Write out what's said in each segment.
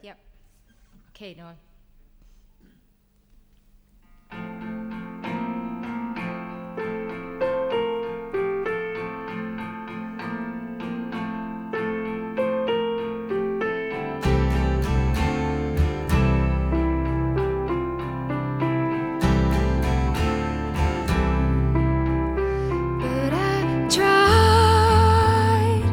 Yep. Okay, Noah. But I tried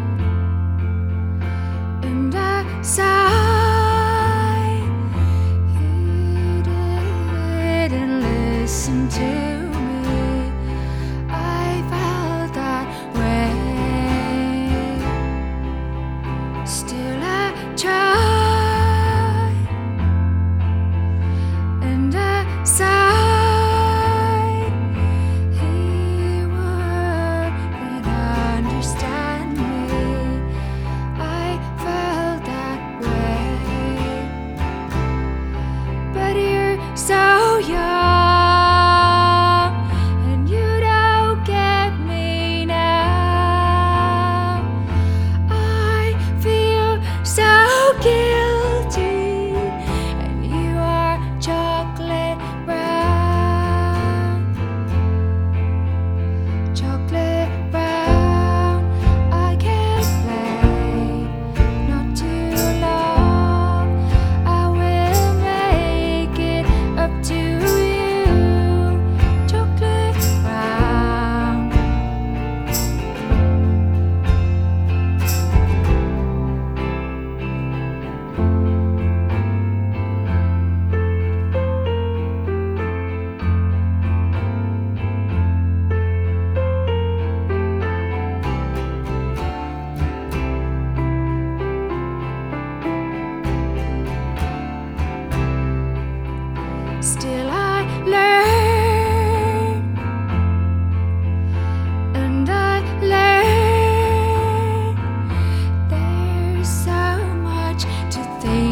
and I sighed. You didn't listen to me. I felt that way. Still I tried and I sighed. He wouldn't understand me. I felt that way. But you're so young and you don't get me now. I feel so guilty and you are chocolate brown. Chocolate brown. I can't play, not too long. I will make it up to you. Chocolate brown. Still I learn and I learn. There's so much to think